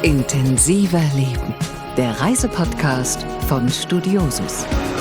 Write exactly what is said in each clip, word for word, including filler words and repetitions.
Intensiver Leben, der Reisepodcast von Studiosus.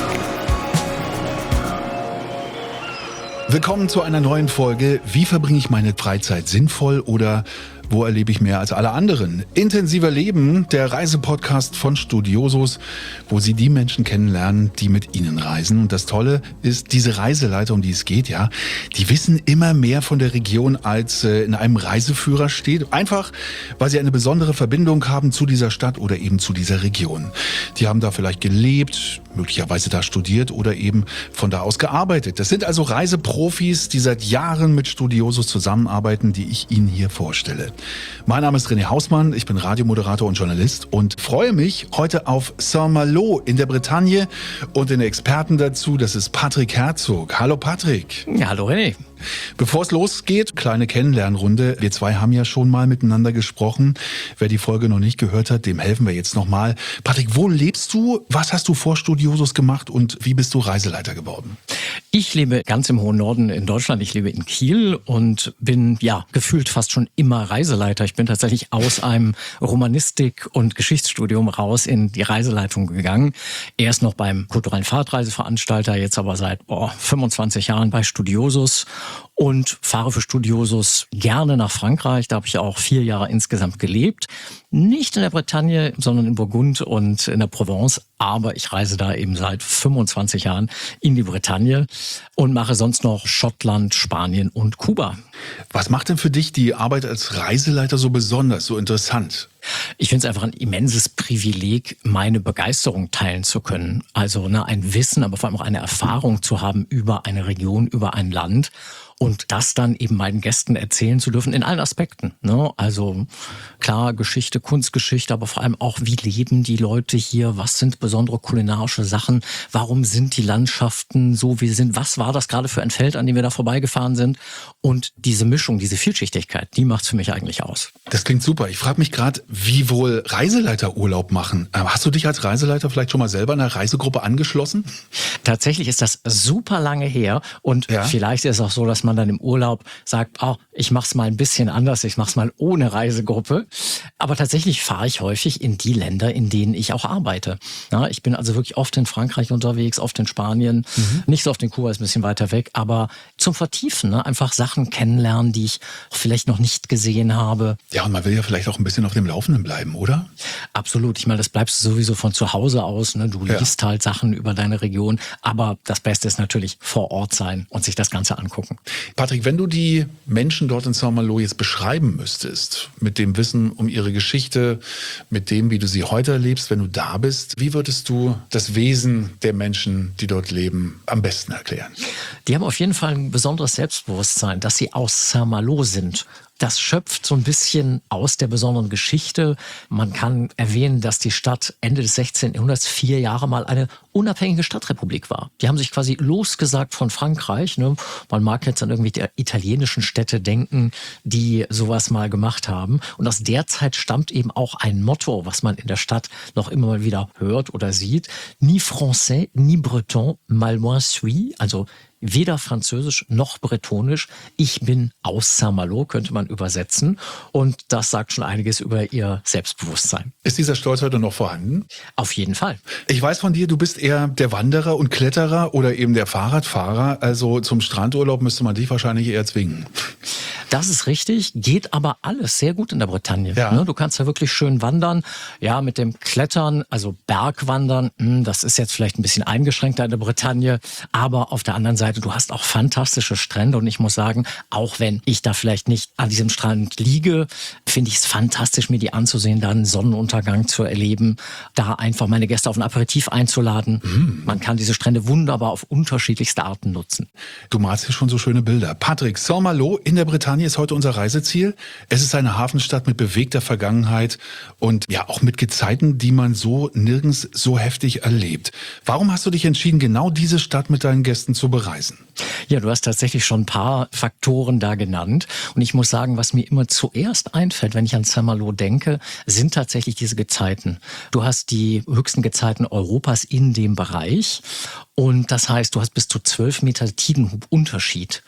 Willkommen zu einer neuen Folge. Wie verbringe ich meine Freizeit sinnvoll oder wo erlebe ich mehr als alle anderen? Intensiver Leben, der Reisepodcast von Studiosus, wo Sie die Menschen kennenlernen, die mit Ihnen reisen. Und das Tolle ist, diese Reiseleiter, um die es geht, ja, die wissen immer mehr von der Region, als äh, in einem Reiseführer steht. Einfach, weil sie eine besondere Verbindung haben zu dieser Stadt oder eben zu dieser Region. Die haben da vielleicht gelebt, möglicherweise da studiert oder eben von da aus gearbeitet. Das sind also Reiseprofis, die seit Jahren mit Studiosus zusammenarbeiten, die ich Ihnen hier vorstelle. Mein Name ist René Hausmann, ich bin Radiomoderator und Journalist und freue mich heute auf Saint-Malo in der Bretagne und den Experten dazu, das ist Patrick Herzog. Hallo Patrick. Ja, hallo René. Bevor es losgeht, kleine Kennenlernrunde. Wir zwei haben ja schon mal miteinander gesprochen. Wer die Folge noch nicht gehört hat, dem helfen wir jetzt nochmal. Patrick, wo lebst du? Was hast du vor Studiosus gemacht und wie bist du Reiseleiter geworden? Ich lebe ganz im hohen Norden in Deutschland. Ich lebe in Kiel und bin ja gefühlt fast schon immer Reiseleiter. Ich bin tatsächlich aus einem Romanistik- und Geschichtsstudium raus in die Reiseleitung gegangen. Erst noch beim kulturellen Fahrradreiseveranstalter, jetzt aber seit oh, fünfundzwanzig Jahren bei Studiosus. Und fahre für Studiosus gerne nach Frankreich. Da habe ich auch vier Jahre insgesamt gelebt. Nicht in der Bretagne, sondern in Burgund und in der Provence. Aber ich reise da eben seit fünfundzwanzig Jahren in die Bretagne und mache sonst noch Schottland, Spanien und Kuba. Was macht denn für dich die Arbeit als Reiseleiter so besonders, so interessant? Ich finde es einfach ein immenses Privileg, meine Begeisterung teilen zu können. Also ne, ein Wissen, aber vor allem auch eine Erfahrung zu haben über eine Region, über ein Land. Und das dann eben meinen Gästen erzählen zu dürfen in allen Aspekten. Ne? Also klar, Geschichte, Kunstgeschichte, aber vor allem auch, wie leben die Leute hier? Was sind besondere kulinarische Sachen? Warum sind die Landschaften so, wie sie sind? Was war das gerade für ein Feld, an dem wir da vorbeigefahren sind? Und diese Mischung, diese Vielschichtigkeit, die macht's für mich eigentlich aus. Das klingt super. Ich frage mich gerade, wie wohl Reiseleiter Urlaub machen. Hast du dich als Reiseleiter vielleicht schon mal selber einer Reisegruppe angeschlossen? Tatsächlich ist das super lange her. Und ja. Vielleicht ist es auch so, dass man dann im Urlaub sagt, oh, ich mach's mal ein bisschen anders, ich mach's mal ohne Reisegruppe. Aber tatsächlich fahre ich häufig in die Länder, in denen ich auch arbeite. Ja, ich bin also wirklich oft in Frankreich unterwegs, oft in Spanien, mhm. nicht so oft in Kuba, ist ein bisschen weiter weg, aber zum Vertiefen, ne? Einfach Sachen kennenlernen, die ich vielleicht noch nicht gesehen habe. Ja, und man will ja vielleicht auch ein bisschen auf dem Laufenden bleiben, oder? Absolut. Ich meine, das bleibst du sowieso von zu Hause aus. Ne? Du ja. liest halt Sachen über deine Region, aber das Beste ist natürlich vor Ort sein und sich das Ganze angucken. Patrick, wenn du die Menschen dort in Saint-Malo jetzt beschreiben müsstest, mit dem Wissen um ihre Geschichte, mit dem, wie du sie heute erlebst, wenn du da bist, wie würdest du das Wesen der Menschen, die dort leben, am besten erklären? Die haben auf jeden Fall ein besonderes Selbstbewusstsein, dass sie aus Saint-Malo sind. Das schöpft so ein bisschen aus der besonderen Geschichte. Man kann erwähnen, dass die Stadt Ende des sechzehnten Jahrhunderts vier Jahre mal eine unabhängige Stadtrepublik war. Die haben sich quasi losgesagt von Frankreich. Ne? Man mag jetzt an irgendwie die italienischen Städte denken, die sowas mal gemacht haben. Und aus der Zeit stammt eben auch ein Motto, was man in der Stadt noch immer mal wieder hört oder sieht. Ni français, ni breton, mal loin suis. Also weder französisch noch bretonisch. Ich bin aus Saint-Malo, könnte man übersetzen. Und das sagt schon einiges über ihr Selbstbewusstsein. Ist dieser Stolz heute noch vorhanden? Auf jeden Fall. Ich weiß von dir, du bist eher der Wanderer und Kletterer oder eben der Fahrradfahrer. Also zum Strandurlaub müsste man dich wahrscheinlich eher zwingen. Das ist richtig, geht aber alles sehr gut in der Bretagne. Ja. Du kannst ja wirklich schön wandern. Ja, mit dem Klettern, also Bergwandern, das ist jetzt vielleicht ein bisschen eingeschränkter in der Bretagne. Aber auf der anderen Seite, du hast auch fantastische Strände. Und ich muss sagen, auch wenn ich da vielleicht nicht an diesem Strand liege, finde ich es fantastisch, mir die anzusehen, da einen Sonnenuntergang zu erleben, da einfach meine Gäste auf ein Aperitif einzuladen. Mm. Man kann diese Strände wunderbar auf unterschiedlichste Arten nutzen. Du malst hier schon so schöne Bilder. Patrick, Saint-Malo in der Bretagne ist heute unser Reiseziel. Es ist eine Hafenstadt mit bewegter Vergangenheit und ja auch mit Gezeiten, die man so nirgends so heftig erlebt. Warum hast du dich entschieden, genau diese Stadt mit deinen Gästen zu bereisen? Ja, du hast tatsächlich schon ein paar Faktoren da genannt. Und ich muss sagen, was mir immer zuerst einfällt, wenn ich an Saint-Malo denke, sind tatsächlich diese Gezeiten. Du hast die höchsten Gezeiten Europas in dem Bereich. Und das heißt, du hast bis zu zwölf Meter Tidenhub Unterschied.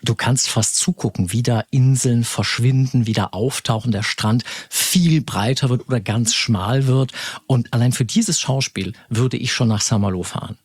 Du kannst fast zugucken, wie da Inseln verschwinden, wieder auftauchen, der Strand viel breiter wird oder ganz schmal wird. Und allein für dieses Schauspiel würde ich schon nach Saint-Malo fahren.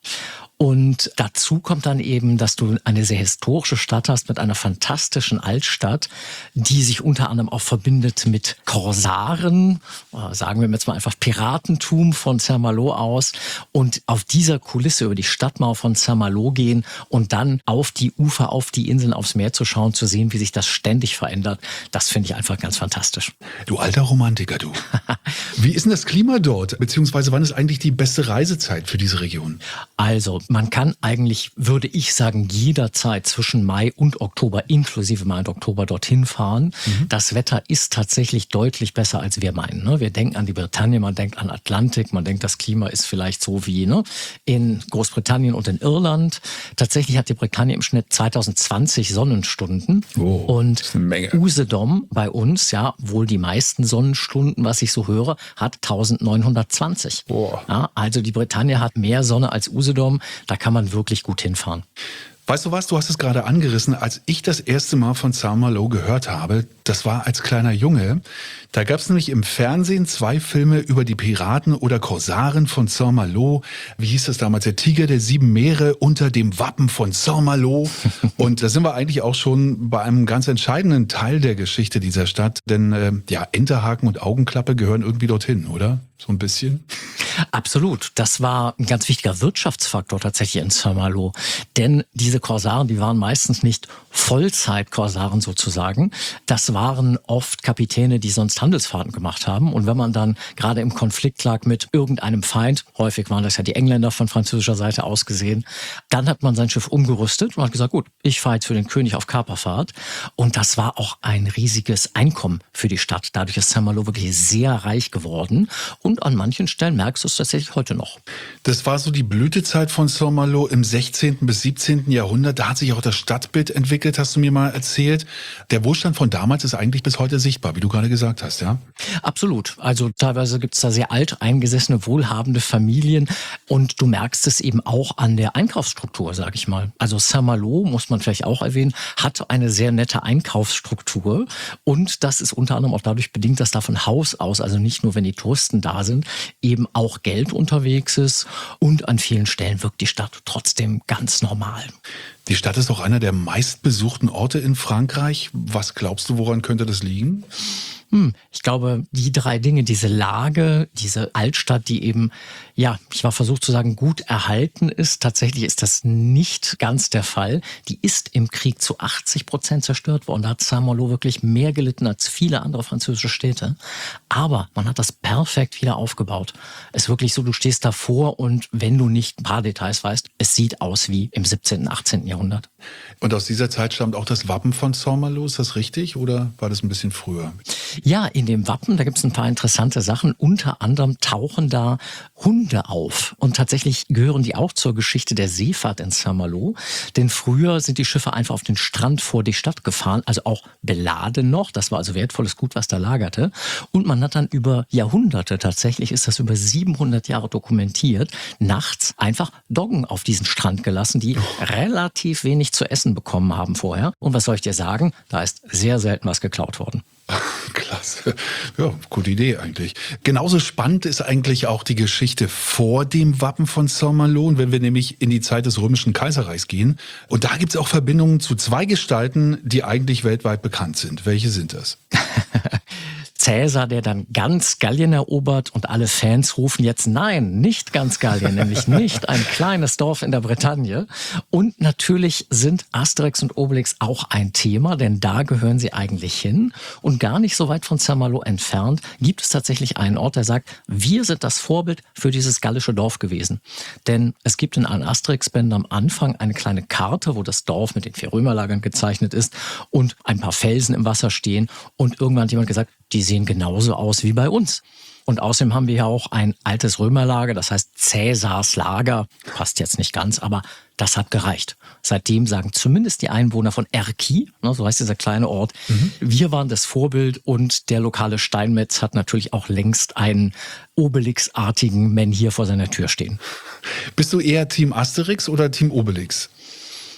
Und dazu kommt dann eben, dass du eine sehr historische Stadt hast mit einer fantastischen Altstadt, die sich unter anderem auch verbindet mit Korsaren, sagen wir jetzt mal einfach Piratentum von Saint-Malo aus, und auf dieser Kulisse über die Stadtmauer von Saint-Malo gehen und dann auf die Ufer, auf die Inseln, aufs Meer zu schauen, zu sehen, wie sich das ständig verändert, das finde ich einfach ganz fantastisch. Du alter Romantiker, du. Wie ist denn das Klima dort? Beziehungsweise wann ist eigentlich die beste Reisezeit für diese Region? Also, man kann eigentlich, würde ich sagen, jederzeit zwischen Mai und Oktober, inklusive Mai und Oktober, dorthin fahren. Mhm. Das Wetter ist tatsächlich deutlich besser, als wir meinen. Ne? Wir denken an die Bretagne, man denkt an Atlantik, man denkt, das Klima ist vielleicht so wie ne, in Großbritannien und in Irland. Tatsächlich hat die Bretagne im Schnitt zweitausendzwanzig Sonnenstunden. Oh, und das ist eine Menge. Usedom bei uns, ja, wohl die meisten Sonnenstunden, was ich so höre, hat neunzehnhundertzwanzig. Boah. Ja, also die Bretagne hat mehr Sonne als Usedom. Da kann man wirklich gut hinfahren. Weißt du was, du hast es gerade angerissen, als ich das erste Mal von Saint-Malo gehört habe, das war als kleiner Junge. Da gab es nämlich im Fernsehen zwei Filme über die Piraten oder Korsaren von Saint-Malo. Wie hieß das damals? Der Tiger der sieben Meere unter dem Wappen von Saint-Malo. Und da sind wir eigentlich auch schon bei einem ganz entscheidenden Teil der Geschichte dieser Stadt. Denn äh, ja, Enterhaken und Augenklappe gehören irgendwie dorthin, oder? So ein bisschen. Absolut. Das war ein ganz wichtiger Wirtschaftsfaktor tatsächlich in Saint-Malo. Denn diese Korsaren, die waren meistens nicht Vollzeit-Korsaren sozusagen. Das waren oft Kapitäne, die sonst Handelsfahrten gemacht haben. Und wenn man dann gerade im Konflikt lag mit irgendeinem Feind, häufig waren das ja die Engländer von französischer Seite aus gesehen, dann hat man sein Schiff umgerüstet und hat gesagt, gut, ich fahre jetzt für den König auf Kaperfahrt. Und das war auch ein riesiges Einkommen für die Stadt. Dadurch ist Saint-Malo wirklich sehr reich geworden. Und an manchen Stellen merkst du es tatsächlich heute noch. Das war so die Blütezeit von Saint-Malo im sechzehnten bis siebzehnten Jahrhundert. Da hat sich auch das Stadtbild entwickelt, hast du mir mal erzählt. Der Wohlstand von damals ist eigentlich bis heute sichtbar, wie du gerade gesagt hast, ja? Absolut. Also teilweise gibt es da sehr alt eingesessene, wohlhabende Familien. Und du merkst es eben auch an der Einkaufsstruktur, sage ich mal. Also Saint-Malo, muss man vielleicht auch erwähnen, hat eine sehr nette Einkaufsstruktur. Und das ist unter anderem auch dadurch bedingt, dass da von Haus aus, also nicht nur wenn die Touristen da sind, eben auch Geld unterwegs ist. Und an vielen Stellen wirkt die Stadt trotzdem ganz normal. Die Stadt ist auch einer der meistbesuchten Orte in Frankreich. Was glaubst du, woran könnte das liegen? Hm, ich glaube, die drei Dinge, diese Lage, diese Altstadt, die eben, ja, ich war versucht zu sagen, gut erhalten ist. Tatsächlich ist das nicht ganz der Fall. Die ist im Krieg zu achtzig Prozent zerstört worden. Da hat Saint-Malo wirklich mehr gelitten als viele andere französische Städte. Aber man hat das perfekt wieder aufgebaut. Es ist wirklich so, du stehst davor und wenn du nicht ein paar Details weißt, es sieht aus wie im siebzehnten, achtzehnten Jahrhundert. Und aus dieser Zeit stammt auch das Wappen von Saint-Malo, ist das richtig oder war das ein bisschen früher? Ja, in dem Wappen, da gibt es ein paar interessante Sachen. Unter anderem tauchen da Hunde auf. Und tatsächlich gehören die auch zur Geschichte der Seefahrt in Saint-Malo. Denn früher sind die Schiffe einfach auf den Strand vor die Stadt gefahren, also auch beladen noch. Das war also wertvolles Gut, was da lagerte. Und man hat dann über Jahrhunderte, tatsächlich ist das über siebenhundert Jahre dokumentiert, nachts einfach Doggen auf diesen Strand gelassen, die oh. relativ wenig zu essen bekommen haben vorher. Und was soll ich dir sagen? Da ist sehr selten was geklaut worden. Klasse. Ja, gute Idee eigentlich. Genauso spannend ist eigentlich auch die Geschichte vor dem Wappen von Saint-Malo, wenn wir nämlich in die Zeit des Römischen Kaiserreichs gehen. Und da gibt es auch Verbindungen zu zwei Gestalten, die eigentlich weltweit bekannt sind. Welche sind das? Cäsar, der dann ganz Gallien erobert und alle Fans rufen jetzt nein, nicht ganz Gallien, nämlich nicht ein kleines Dorf in der Bretagne. Und natürlich sind Asterix und Obelix auch ein Thema, denn da gehören sie eigentlich hin. Und gar nicht so weit von Saint-Malo entfernt gibt es tatsächlich einen Ort, der sagt, wir sind das Vorbild für dieses gallische Dorf gewesen. Denn es gibt in allen Asterix-Bänden am Anfang eine kleine Karte, wo das Dorf mit den vier Römerlagern gezeichnet ist und ein paar Felsen im Wasser stehen. Und irgendwann hat jemand gesagt, die sehen genauso aus wie bei uns. Und außerdem haben wir ja auch ein altes Römerlager, das heißt Cäsars Lager. Passt jetzt nicht ganz, aber das hat gereicht. Seitdem sagen zumindest die Einwohner von Erquy, so heißt dieser kleine Ort, mhm. wir waren das Vorbild und der lokale Steinmetz hat natürlich auch längst einen Obelix-artigen Menhir vor seiner Tür stehen. Bist du eher Team Asterix oder Team Obelix?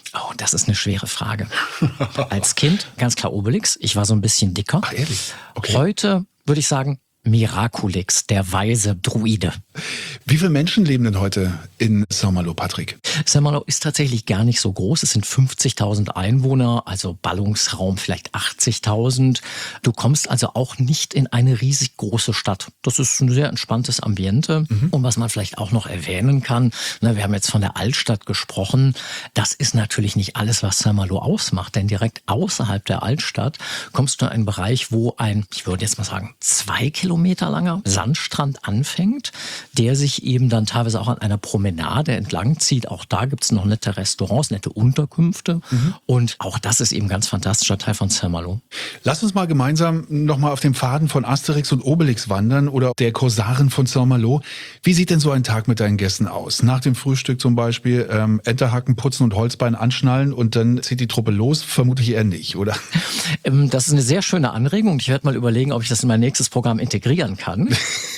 Oh, das ist eine schwere Frage. Als Kind ganz klar Obelix. Ich war so ein bisschen dicker. Ach, ehrlich? Okay. Heute würde ich sagen Miraculix, der weise Druide. Wie viele Menschen leben denn heute in Saint-Malo, Patrick? Saint-Malo ist tatsächlich gar nicht so groß. Es sind fünfzigtausend Einwohner, also Ballungsraum vielleicht achtzigtausend. Du kommst also auch nicht in eine riesig große Stadt. Das ist ein sehr entspanntes Ambiente. Mhm. Und was man vielleicht auch noch erwähnen kann, ne, wir haben jetzt von der Altstadt gesprochen. Das ist natürlich nicht alles, was Saint-Malo ausmacht. Denn direkt außerhalb der Altstadt kommst du in einen Bereich, wo ein, ich würde jetzt mal sagen, zwei Kilometer Kilometer langer Sandstrand anfängt, der sich eben dann teilweise auch an einer Promenade entlang zieht. Auch da gibt es noch nette Restaurants, nette Unterkünfte. Mhm. Und auch das ist eben ein ganz fantastischer Teil von Saint-Malo. Lass uns mal gemeinsam nochmal auf dem Faden von Asterix und Obelix wandern oder der Korsaren von Saint-Malo. Wie sieht denn so ein Tag mit deinen Gästen aus? Nach dem Frühstück zum Beispiel ähm, Enterhaken putzen und Holzbein anschnallen und dann zieht die Truppe los? Vermutlich eher nicht, oder? Das ist eine sehr schöne Anregung. Ich werde mal überlegen, ob ich das in mein nächstes Programm integrieren kann.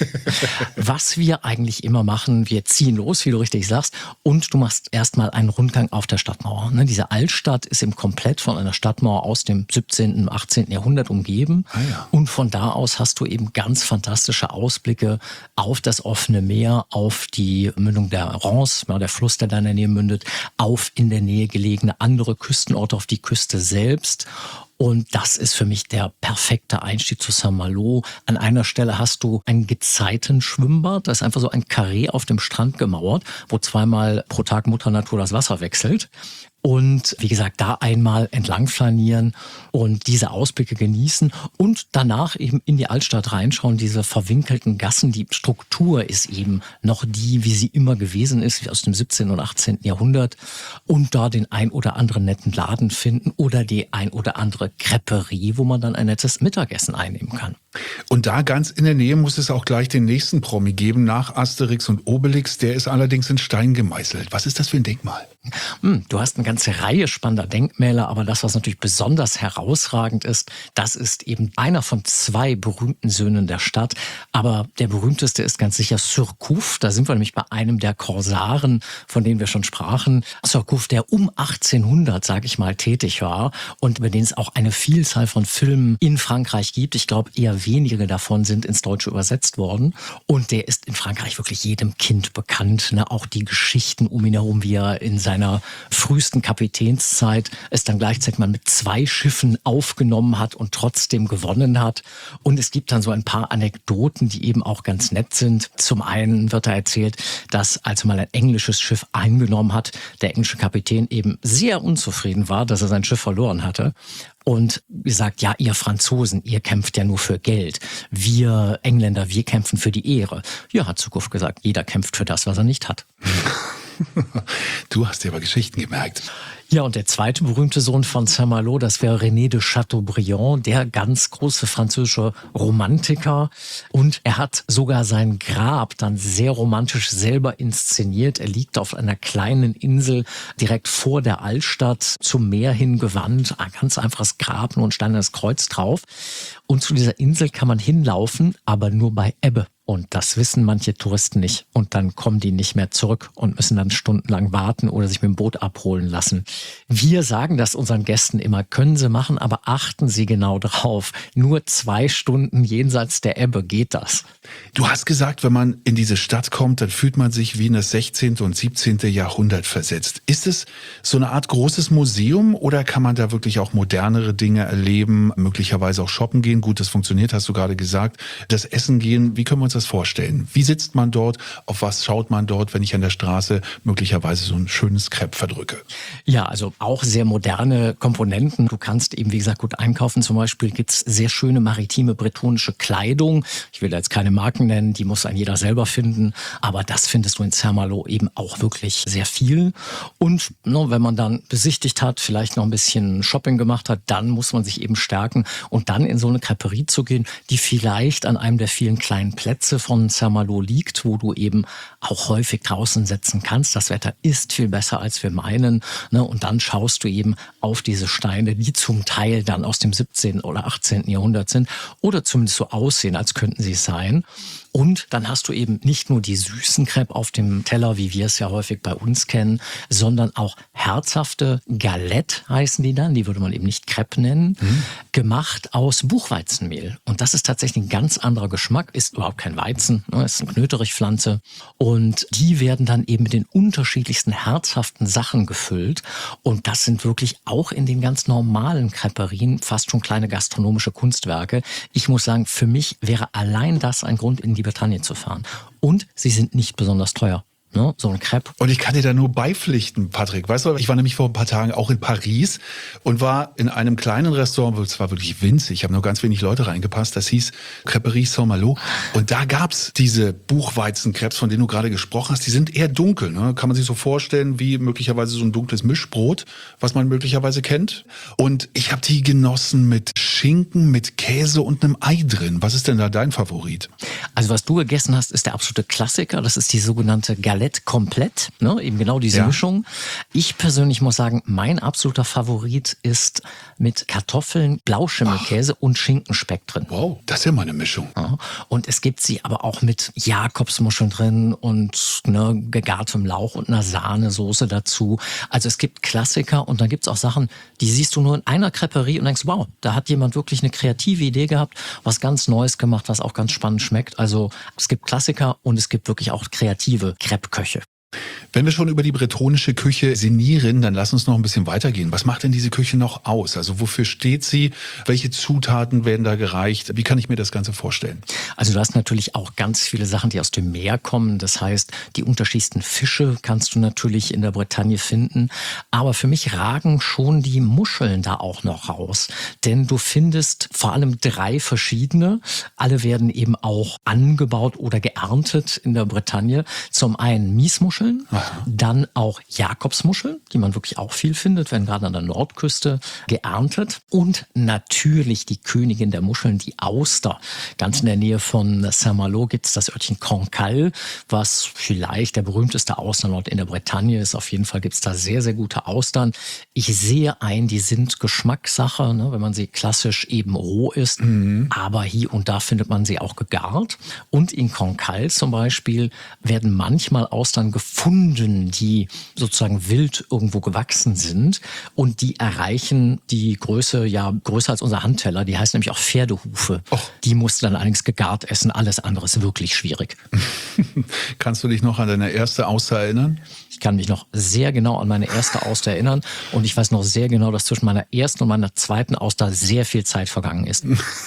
Was wir eigentlich immer machen, wir ziehen los, wie du richtig sagst, und du machst erstmal einen Rundgang auf der Stadtmauer. Ne, diese Altstadt ist eben komplett von einer Stadtmauer aus dem siebzehnten, achtzehnten Jahrhundert umgeben. Ah ja. Und von da aus hast du eben ganz fantastische Ausblicke auf das offene Meer, auf die Mündung der Rance, der Fluss, der da in der Nähe mündet, auf in der Nähe gelegene andere Küstenorte, auf die Küste selbst. Und das ist für mich der perfekte Einstieg zu Saint-Malo. An einer Stelle hast du ein Gezeitenschwimmbad. Da ist einfach so ein Karree auf dem Strand gemauert, wo zweimal pro Tag Mutter Natur das Wasser wechselt. Und wie gesagt, da einmal entlang flanieren und diese Ausblicke genießen und danach eben in die Altstadt reinschauen, diese verwinkelten Gassen. Die Struktur ist eben noch die, wie sie immer gewesen ist, wie aus dem siebzehnten und achtzehnten Jahrhundert. Und da den ein oder anderen netten Laden finden oder die ein oder andere Crêperie, wo man dann ein nettes Mittagessen einnehmen kann. Und da ganz in der Nähe muss es auch gleich den nächsten Promi geben, nach Asterix und Obelix. Der ist allerdings in Stein gemeißelt. Was ist das für ein Denkmal? Hm, du hast eine ganze Reihe spannender Denkmäler, aber das, was natürlich besonders herausragend ist, das ist eben einer von zwei berühmten Söhnen der Stadt. Aber der berühmteste ist ganz sicher Surcouf. Da sind wir nämlich bei einem der Korsaren, von denen wir schon sprachen. Surcouf, der um achtzehnhundert, sage ich mal, tätig war und über den es auch eine Vielzahl von Filmen in Frankreich gibt. Ich glaube, eher wenige davon sind ins Deutsche übersetzt worden. Und der ist in Frankreich wirklich jedem Kind bekannt. Ne? Auch die Geschichten um ihn herum, wie er in seiner frühesten Kapitänszeit es dann gleichzeitig mal mit zwei Schiffen aufgenommen hat und trotzdem gewonnen hat. Und es gibt dann so ein paar Anekdoten, die eben auch ganz nett sind. Zum einen wird da erzählt, dass als er mal ein englisches Schiff eingenommen hat, der englische Kapitän eben sehr unzufrieden war, dass er sein Schiff verloren hatte. Und gesagt, ja, ihr Franzosen, ihr kämpft ja nur für Geld. Wir Engländer, wir kämpfen für die Ehre. Ja, hat Surcouf gesagt, jeder kämpft für das, was er nicht hat. Du hast dir aber Geschichten gemerkt. Ja, und der zweite berühmte Sohn von Saint-Malo, das wäre René de Chateaubriand, der ganz große französische Romantiker. Und er hat sogar sein Grab dann sehr romantisch selber inszeniert. Er liegt auf einer kleinen Insel direkt vor der Altstadt zum Meer hingewandt. Ein ganz einfaches Grab, nur ein steinernes Kreuz drauf. Und zu dieser Insel kann man hinlaufen, aber nur bei Ebbe. Und das wissen manche Touristen nicht. Und dann kommen die nicht mehr zurück und müssen dann stundenlang warten oder sich mit dem Boot abholen lassen. Wir sagen das unseren Gästen immer, können sie machen, aber achten Sie genau drauf. Nur zwei Stunden jenseits der Ebbe geht das. Du hast gesagt, wenn man in diese Stadt kommt, dann fühlt man sich wie in das sechzehnte und siebzehnte Jahrhundert versetzt. Ist es so eine Art großes Museum oder kann man da wirklich auch modernere Dinge erleben, möglicherweise auch shoppen gehen? Gut, das funktioniert, hast du gerade gesagt. Das Essen gehen, wie können wir uns das vorstellen? Wie sitzt man dort? Auf was schaut man dort, wenn ich an der Straße möglicherweise so ein schönes Crepe verdrücke? Ja, also auch sehr moderne Komponenten. Du kannst eben, wie gesagt, gut einkaufen. Zum Beispiel gibt's sehr schöne maritime bretonische Kleidung. Ich will da jetzt keine Marken nennen, die muss ein jeder selber finden. Aber das findest du in Saint-Malo eben auch wirklich sehr viel. Und ne, wenn man dann besichtigt hat, vielleicht noch ein bisschen Shopping gemacht hat, dann muss man sich eben stärken und dann in so eine Crêperie zu gehen, die vielleicht an einem der vielen kleinen Plätze von Saint-Malo liegt, wo du eben auch häufig draußen sitzen kannst. Das Wetter ist viel besser, als wir meinen. Ne? Und dann schaust du eben auf diese Steine, die zum Teil dann aus dem siebzehnten oder achtzehnten Jahrhundert sind oder zumindest so aussehen, als könnten sie es sein. Und dann hast du eben nicht nur die süßen Crêpes auf dem Teller, wie wir es ja häufig bei uns kennen, sondern auch herzhafte Galette heißen die dann, die würde man eben nicht Crêpe nennen, mhm. gemacht aus Buchweizenmehl. Und das ist tatsächlich ein ganz anderer Geschmack, ist überhaupt kein Weizen, ne, ist eine Knöterichpflanze. Und die werden dann eben mit den unterschiedlichsten herzhaften Sachen gefüllt. Und das sind wirklich auch in den ganz normalen Crêperien fast schon kleine gastronomische Kunstwerke. Ich muss sagen, für mich wäre allein das ein Grund, in die Bretagne zu fahren. Und sie sind nicht besonders teuer. Ne, so ein Crepe. Und ich kann dir da nur beipflichten, Patrick. Weißt du, ich war nämlich vor ein paar Tagen auch in Paris und war in einem kleinen Restaurant, es war wirklich winzig, ich habe nur ganz wenig Leute reingepasst, das hieß Crêperie Saint-Malo. Und da gab's diese Buchweizen-Crêpes, von denen du gerade gesprochen hast, die sind eher dunkel. Ne? Kann man sich so vorstellen wie möglicherweise so ein dunkles Mischbrot, was man möglicherweise kennt. Und ich habe die genossen mit Schinken, mit Käse und einem Ei drin. Was ist denn da dein Favorit? Also was du gegessen hast, ist der absolute Klassiker. Das ist die sogenannte Galette komplett, ne? Eben genau diese ja. Mischung. Ich persönlich muss sagen, mein absoluter Favorit ist mit Kartoffeln, Blauschimmelkäse Ach. und Schinkenspeck drin. Wow, das ist ja mal eine Mischung. Ja. Und es gibt sie aber auch mit Jakobsmuscheln drin und ne, gegartem Lauch und einer Sahnesoße dazu. Also es gibt Klassiker und dann gibt es auch Sachen, die siehst du nur in einer Crêperie und denkst, wow, da hat jemand wirklich eine kreative Idee gehabt, was ganz Neues gemacht, was auch ganz spannend schmeckt. Also es gibt Klassiker und es gibt wirklich auch kreative Crêpe Köche. Wenn wir schon über die bretonische Küche sinnieren, dann lass uns noch ein bisschen weitergehen. Was macht denn diese Küche noch aus? Also wofür steht sie? Welche Zutaten werden da gereicht? Wie kann ich mir das Ganze vorstellen? Also du hast natürlich auch ganz viele Sachen, die aus dem Meer kommen. Das heißt, die unterschiedlichsten Fische kannst du natürlich in der Bretagne finden. Aber für mich ragen schon die Muscheln da auch noch raus. Denn du findest vor allem drei verschiedene. Alle werden eben auch angebaut oder geerntet in der Bretagne. Zum einen Miesmuscheln. Aha. Dann auch Jakobsmuscheln, die man wirklich auch viel findet, werden gerade an der Nordküste geerntet. Und natürlich die Königin der Muscheln, die Auster. Ganz in der Nähe von Saint-Malo gibt es das Örtchen Cancale, was vielleicht der berühmteste Austernort in der Bretagne ist. Auf jeden Fall gibt es da sehr, sehr gute Austern. Ich sehe ein, die sind Geschmackssache, ne, wenn man sie klassisch eben roh isst. Mhm. Aber hier und da findet man sie auch gegart. Und in Cancale zum Beispiel werden manchmal Austern gefunden, die sozusagen wild irgendwo gewachsen sind und die erreichen die Größe, ja größer als unser Handteller, die heißt nämlich auch Pferdehufe. Oh. Die musst du dann allerdings gegart essen, alles andere ist wirklich schwierig. Kannst du dich noch an deine erste Auster erinnern? Ich kann mich noch sehr genau an meine erste Auster erinnern und ich weiß noch sehr genau, dass zwischen meiner ersten und meiner zweiten Auster sehr viel Zeit vergangen ist.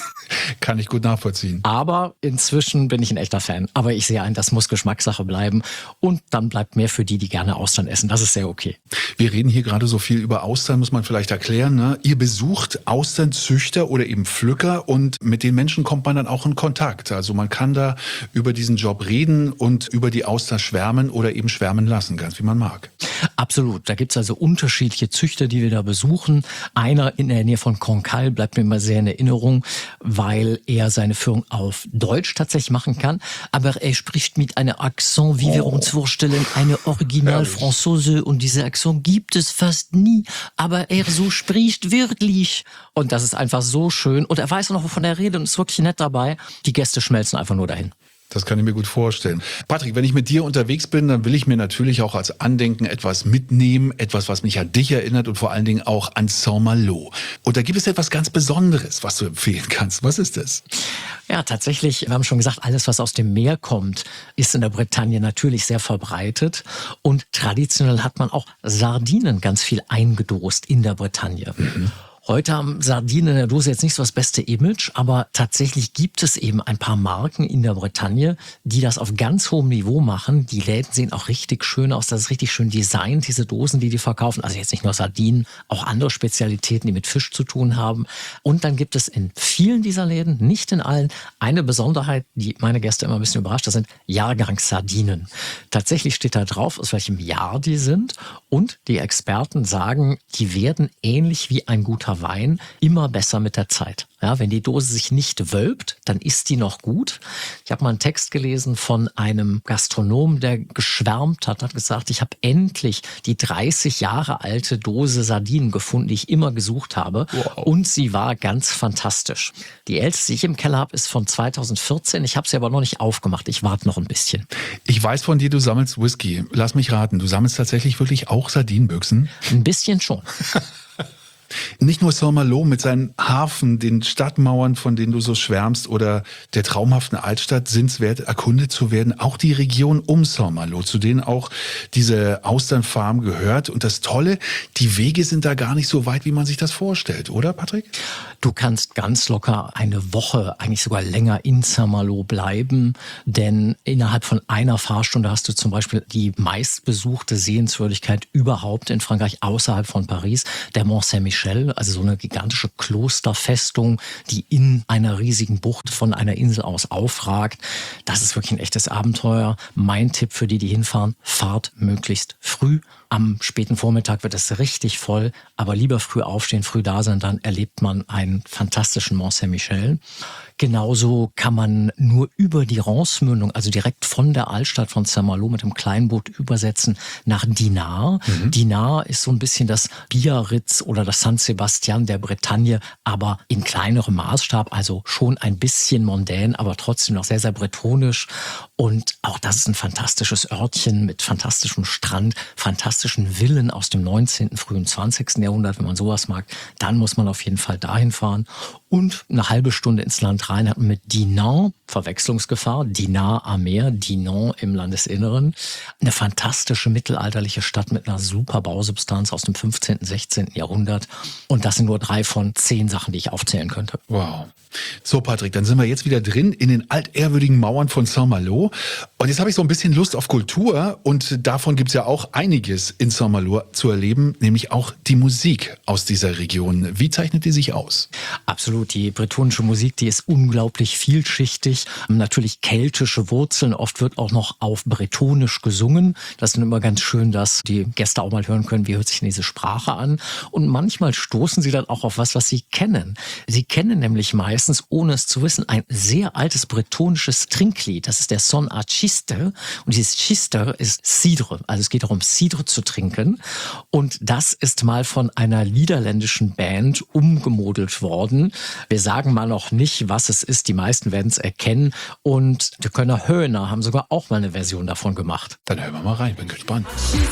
Kann ich gut nachvollziehen. Aber inzwischen bin ich ein echter Fan. Aber ich sehe ein, das muss Geschmackssache bleiben. Und dann bleibt mehr für die, die gerne Austern essen. Das ist sehr okay. Wir reden hier gerade so viel über Austern, muss man vielleicht erklären. Ne? Ihr besucht Austernzüchter oder eben Pflücker und mit den Menschen kommt man dann auch in Kontakt. Also man kann da über diesen Job reden und über die Auster schwärmen oder eben schwärmen lassen, ganz wie man mag. Absolut. Da gibt es also unterschiedliche Züchter, die wir da besuchen. Einer in der Nähe von Cancale bleibt mir immer sehr in Erinnerung, weil er seine Führung auf Deutsch tatsächlich machen kann. Aber er spricht mit einem Akzent, wie oh. wir uns vorstellen, eine Original-Franzose. Und dieser Akzent gibt es fast nie. Aber er so spricht wirklich. Und das ist einfach so schön. Und er weiß auch noch, wovon er redet und ist wirklich nett dabei. Die Gäste schmelzen einfach nur dahin. Das kann ich mir gut vorstellen. Patrick, wenn ich mit dir unterwegs bin, dann will ich mir natürlich auch als Andenken etwas mitnehmen, etwas, was mich an dich erinnert und vor allen Dingen auch an Saint-Malo. Und da gibt es etwas ganz Besonderes, was du empfehlen kannst. Was ist das? Ja, tatsächlich, wir haben schon gesagt, alles, was aus dem Meer kommt, ist in der Bretagne natürlich sehr verbreitet. Und traditionell hat man auch Sardinen ganz viel eingedost in der Bretagne. Mhm. Heute haben Sardinen in der Dose jetzt nicht so das beste Image, aber tatsächlich gibt es eben ein paar Marken in der Bretagne, die das auf ganz hohem Niveau machen. Die Läden sehen auch richtig schön aus, das ist richtig schön designt, diese Dosen, die die verkaufen. Also jetzt nicht nur Sardinen, auch andere Spezialitäten, die mit Fisch zu tun haben. Und dann gibt es in vielen dieser Läden, nicht in allen, eine Besonderheit, die meine Gäste immer ein bisschen überrascht, das sind Jahrgangssardinen. Tatsächlich steht da drauf, aus welchem Jahr die sind und die Experten sagen, die werden ähnlich wie ein guter guter Wein immer besser mit der Zeit. Ja, wenn die Dose sich nicht wölbt, dann ist die noch gut. Ich habe mal einen Text gelesen von einem Gastronom, der geschwärmt hat, hat gesagt, ich habe endlich die dreißig Jahre alte Dose Sardinen gefunden, die ich immer gesucht habe. Wow. Und sie war ganz fantastisch. Die älteste, die ich im Keller habe, ist von zweitausendvierzehn. Ich habe sie aber noch nicht aufgemacht. Ich warte noch ein bisschen. Ich weiß von dir, du sammelst Whisky. Lass mich raten, du sammelst tatsächlich wirklich auch Sardinenbüchsen? Ein bisschen schon. Nicht nur Saint-Malo mit seinen Hafen, den Stadtmauern, von denen du so schwärmst, oder der traumhaften Altstadt sind es wert, erkundet zu werden. Auch die Region um Saint-Malo, zu denen auch diese Austernfarm gehört. Und das Tolle, die Wege sind da gar nicht so weit, wie man sich das vorstellt, oder Patrick? Du kannst ganz locker eine Woche, eigentlich sogar länger in Saint-Malo bleiben, denn innerhalb von einer Fahrstunde hast du zum Beispiel die meistbesuchte Sehenswürdigkeit überhaupt in Frankreich außerhalb von Paris, der Mont Saint-Michel, also so eine gigantische Klosterfestung, die in einer riesigen Bucht von einer Insel aus aufragt. Das ist wirklich ein echtes Abenteuer. Mein Tipp für die, die hinfahren, fahrt möglichst früh. Am späten Vormittag wird es richtig voll, aber lieber früh aufstehen, früh da sein, dann erlebt man einen fantastischen Mont Saint-Michel. Genauso kann man nur über die Rance-Mündung, also direkt von der Altstadt von Saint-Malo mit dem Kleinboot übersetzen nach Dinard. Mhm. Dinard ist so ein bisschen das Biarritz oder das San Sebastian der Bretagne, aber in kleinerem Maßstab, also schon ein bisschen mondän, aber trotzdem noch sehr, sehr bretonisch. Und auch das ist ein fantastisches Örtchen mit fantastischem Strand, fantastischen Villen aus dem neunzehnten, frühen zwanzigsten Jahrhundert. Wenn man sowas mag, dann muss man auf jeden Fall dahin fahren. Und eine halbe Stunde ins Land rein hat man mit Dinan, Verwechslungsgefahr, Dinard am Meer, Dinan im Landesinneren. Eine fantastische mittelalterliche Stadt mit einer super Bausubstanz aus dem fünfzehnten, sechzehnten Jahrhundert. Und das sind nur drei von zehn Sachen, die ich aufzählen könnte. Wow. So, Patrick, dann sind wir jetzt wieder drin in den altehrwürdigen Mauern von Saint-Malo. Und jetzt habe ich so ein bisschen Lust auf Kultur und davon gibt es ja auch einiges in Saint-Malo zu erleben, nämlich auch die Musik aus dieser Region. Wie zeichnet die sich aus? Absolut, die bretonische Musik, die ist unglaublich vielschichtig. Natürlich keltische Wurzeln, oft wird auch noch auf Bretonisch gesungen. Das ist dann immer ganz schön, dass die Gäste auch mal hören können, wie hört sich denn diese Sprache an. Und manchmal stoßen sie dann auch auf was, was sie kennen. Sie kennen nämlich meist, ohne es zu wissen, ein sehr altes bretonisches Trinklied. Das ist der Son à Chister. Und dieses Chister ist Cidre. Also es geht darum, Cidre zu trinken. Und das ist mal von einer niederländischen Band umgemodelt worden. Wir sagen mal noch nicht, was es ist. Die meisten werden es erkennen. Und die Kölner Höhner haben sogar auch mal eine Version davon gemacht. Dann hören wir mal rein. Bin gespannt.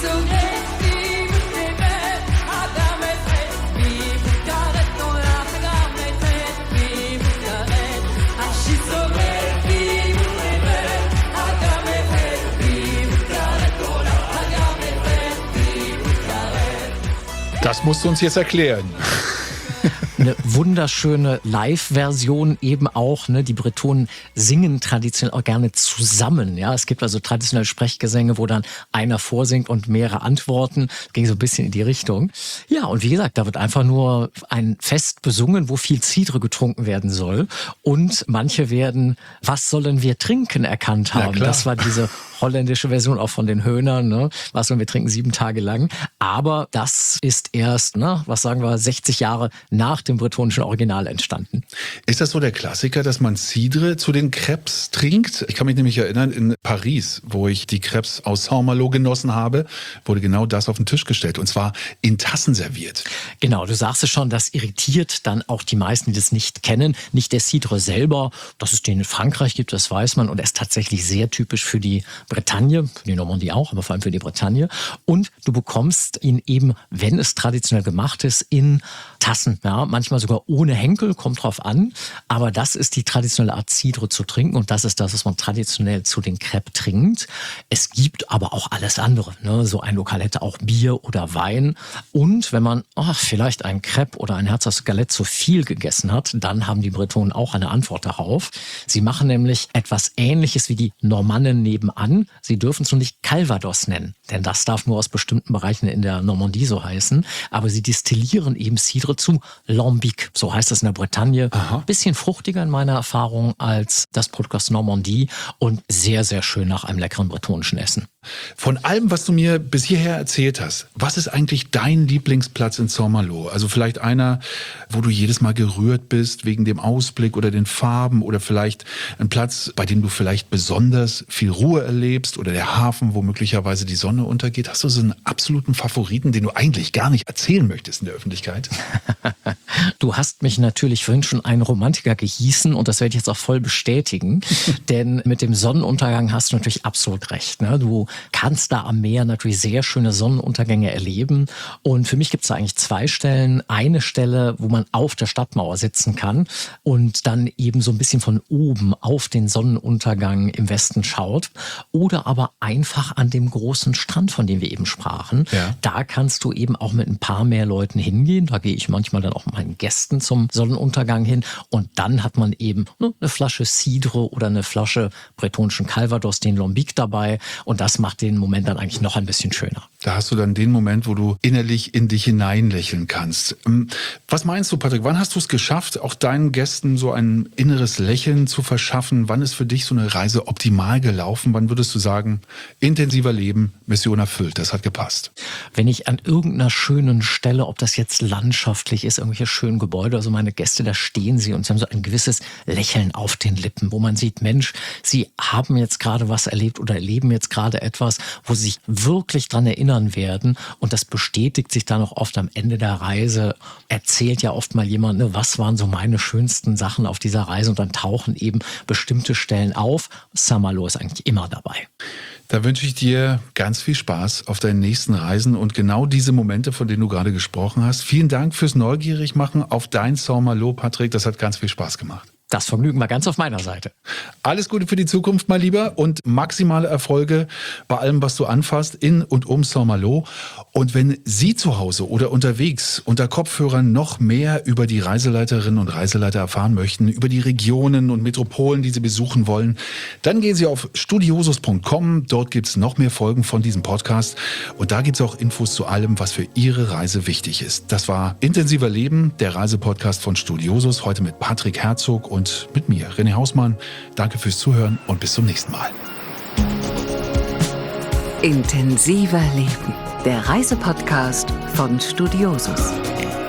Das musst du uns jetzt erklären. Eine wunderschöne Live-Version eben auch. Ne? Die Bretonen singen traditionell auch gerne zusammen. Ja, es gibt also traditionelle Sprechgesänge, wo dann einer vorsingt und mehrere antworten. Das ging so ein bisschen in die Richtung. Ja, und wie gesagt, da wird einfach nur ein Fest besungen, wo viel Cidre getrunken werden soll. Und manche werden, was sollen wir trinken, erkannt haben. Ja, das war diese holländische Version auch von den Höhnern. Ne? Was sollen wir trinken, sieben Tage lang. Aber das ist erst, ne, was sagen wir, sechzig Jahre nach dem bretonischen Original entstanden. Ist das so der Klassiker, dass man Cidre zu den Crêpes trinkt? Ich kann mich nämlich erinnern, in Paris, wo ich die Crêpes aus Saint-Malo genossen habe, wurde genau das auf den Tisch gestellt und zwar in Tassen serviert. Genau, du sagst es schon, das irritiert dann auch die meisten, die das nicht kennen. Nicht der Cidre selber, dass es den in Frankreich gibt, das weiß man und er ist tatsächlich sehr typisch für die Bretagne, für die Normandie auch, aber vor allem für die Bretagne. Und du bekommst ihn eben, wenn es traditionell gemacht ist, in Tassen, ja, manchmal sogar ohne Henkel, kommt drauf an. Aber das ist die traditionelle Art, Cidre zu trinken und das ist das, was man traditionell zu den Crêpes trinkt. Es gibt aber auch alles andere, ne? So ein Lokal hätte auch Bier oder Wein. Und wenn man oh, vielleicht ein Crêpe oder ein Herz aus Galette zu viel gegessen hat, dann haben die Bretonen auch eine Antwort darauf. Sie machen nämlich etwas Ähnliches wie die Normannen nebenan. Sie dürfen es nur nicht Calvados nennen, denn das darf nur aus bestimmten Bereichen in der Normandie so heißen. Aber sie destillieren eben Cidre zu Lambic, so heißt das in der Bretagne. Aha. Bisschen fruchtiger in meiner Erfahrung als das Produkt aus Normandie und sehr, sehr schön nach einem leckeren bretonischen Essen. Von allem, was du mir bis hierher erzählt hast, was ist eigentlich dein Lieblingsplatz in Saint-Malo? Also vielleicht einer, wo du jedes Mal gerührt bist wegen dem Ausblick oder den Farben oder vielleicht ein Platz, bei dem du vielleicht besonders viel Ruhe erlebst oder der Hafen, wo möglicherweise die Sonne untergeht. Hast du so einen absoluten Favoriten, den du eigentlich gar nicht erzählen möchtest in der Öffentlichkeit? Du hast mich natürlich vorhin schon einen Romantiker gehießen und das werde ich jetzt auch voll bestätigen, denn mit dem Sonnenuntergang hast du natürlich absolut recht. Ne? Du kannst da am Meer natürlich sehr schöne Sonnenuntergänge erleben und für mich gibt es da eigentlich zwei Stellen. Eine Stelle, wo man auf der Stadtmauer sitzen kann und dann eben so ein bisschen von oben auf den Sonnenuntergang im Westen schaut oder aber einfach an dem großen Strand, von dem wir eben sprachen. Ja. Da kannst du eben auch mit ein paar mehr Leuten hingehen. Da gehe ich manchmal dann auch mit meinen Gästen zum Sonnenuntergang hin und dann hat man eben ne, eine Flasche Cidre oder eine Flasche bretonischen Calvados, den Lambic dabei und das macht den Moment dann eigentlich noch ein bisschen schöner. Da hast du dann den Moment, wo du innerlich in dich hineinlächeln kannst. Was meinst du, Patrick, wann hast du es geschafft, auch deinen Gästen so ein inneres Lächeln zu verschaffen? Wann ist für dich so eine Reise optimal gelaufen? Wann würdest du sagen, intensiver Leben, Mission erfüllt, das hat gepasst? Wenn ich an irgendeiner schönen Stelle, ob das jetzt landschaftlich ist, irgendwelche schönen Gebäude, also meine Gäste, da stehen sie und sie haben so ein gewisses Lächeln auf den Lippen, wo man sieht, Mensch, sie haben jetzt gerade was erlebt oder erleben jetzt gerade etwas, wo sie sich wirklich dran erinnern werden und das bestätigt sich dann auch oft am Ende der Reise. Erzählt ja oft mal jemand, ne, was waren so meine schönsten Sachen auf dieser Reise und dann tauchen eben bestimmte Stellen auf. Saint-Malo ist eigentlich immer dabei. Da wünsche ich dir ganz viel Spaß auf deinen nächsten Reisen und genau diese Momente, von denen du gerade gesprochen hast. Vielen Dank fürs Neugierigmachen auf dein Saint-Malo, Patrick. Das hat ganz viel Spaß gemacht. Das Vergnügen war ganz auf meiner Seite. Alles Gute für die Zukunft, mein Lieber, und maximale Erfolge bei allem, was du anfasst, in und um Saint-Malo. Und wenn Sie zu Hause oder unterwegs unter Kopfhörern noch mehr über die Reiseleiterinnen und Reiseleiter erfahren möchten, über die Regionen und Metropolen, die Sie besuchen wollen, dann gehen Sie auf studiosus punkt com. Dort gibt es noch mehr Folgen von diesem Podcast. Und da gibt es auch Infos zu allem, was für Ihre Reise wichtig ist. Das war Intensiver Leben, der Reisepodcast von Studiosus, heute mit Patrick Herzog und mit mir, René Hausmann. Danke fürs Zuhören und bis zum nächsten Mal. Intensiver Leben, der Reisepodcast von Studiosus.